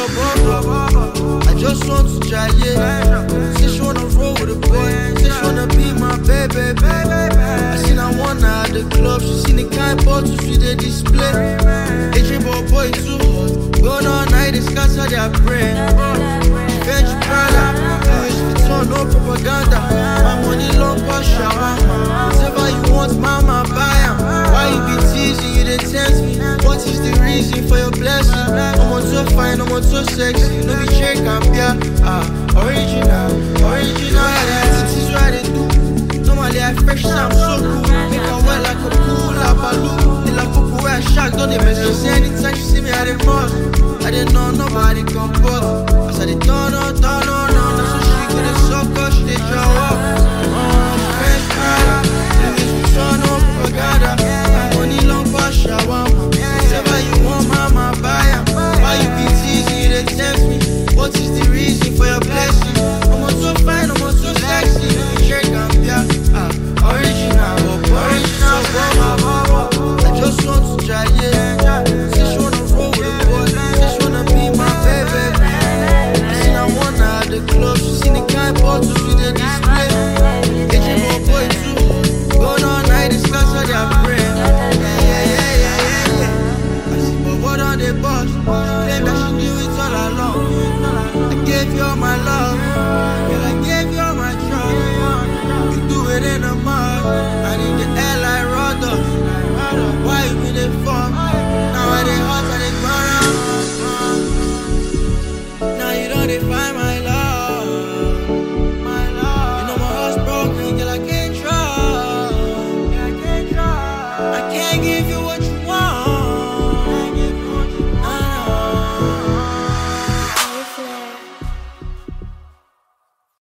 bubble. I just want to try it. Say she wanna roll with a boy. Say she wanna be my baby. I seen her one at the club. She seen the kind bottles we they display. They dream about boy too hot. Going all night, they scatter their brain. French Prada, Louis Vuitton, no propaganda. My money long for shower. Whatever you want, mama, buy 'em. Why you be teasing, you they tempt me? What is the reason for your blessing? I'm on so fine, I'm on so sexy. No be check, I'm original. This is what I do. Normally I fresh, I'm so cool. Make her well like a pool, a balloon. They like people wear a shark, don't they mess? She say anytime she see me at the mall, I didn't know nobody come pause. I said it turn on, so she couldn't suck up, she did draw up. Fresh Prada, Louis Vuitton, no propaganda. My money long for shower. Whatever you want, mama, buy 'em. Why you be teasing, you they tempt me? What is the reason for your blessing? I'm on so fine, I'm on so sexy. Check I'm original. I just want to try it. Say she wanna roll with a boy. Say she wanna be my baby. I seen her one at the club. She seen the kind bottles we they display. They dream of boy too hot. Going all night, they scatter their brain. Yeah. I see but what on the boss? She claimed that she knew it all along. I gave you all my love. Girl, I gave you all my trust. You do it in a